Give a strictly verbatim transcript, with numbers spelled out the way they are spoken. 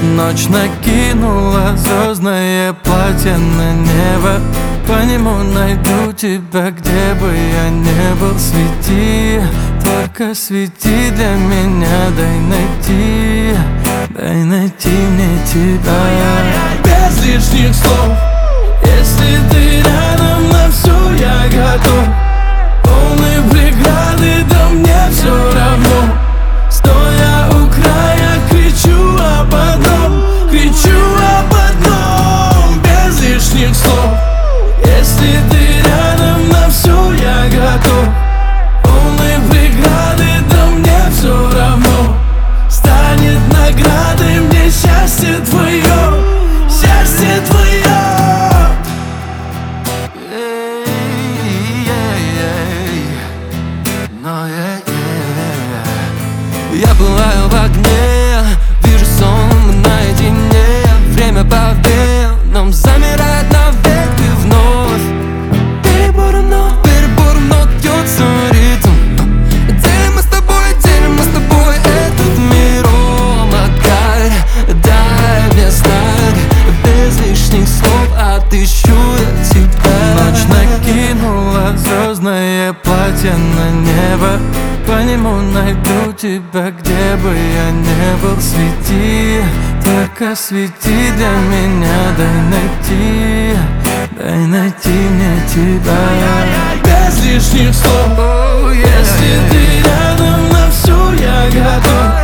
Ночь накинула звездное платье на небо. По нему найду тебя, где бы я не был. Свети, только свети для меня. Дай найти, дай найти мне тебя. Без лишних слов, если ты рядом, на все я готов. Полные преграды, да мне все равно. Стоя у края, кричу об одном, кричу об одном. Без лишних слов, если ты рядом, на все я готов. Полные преграды, да мне все равно. Станет наградой мне счастье твое, счастье твое. Я пылаю в огне, вижу сон наедине. Время по венам замирает навек и вновь. Перебором, но перебором, но бьется ритм. Делим мы с тобой, делим мы с тобой этот мир. О, Макар, дай мне знак. Без лишних слов отыщу я тебя. Ночь накинула звездное платье на небо. По нему найду тебя, где бы я не был. Свети, только свети для меня. Дай найти, дай найти мне тебя. Без лишних слов, oh, yeah, если yeah. ты рядом, на все я готов.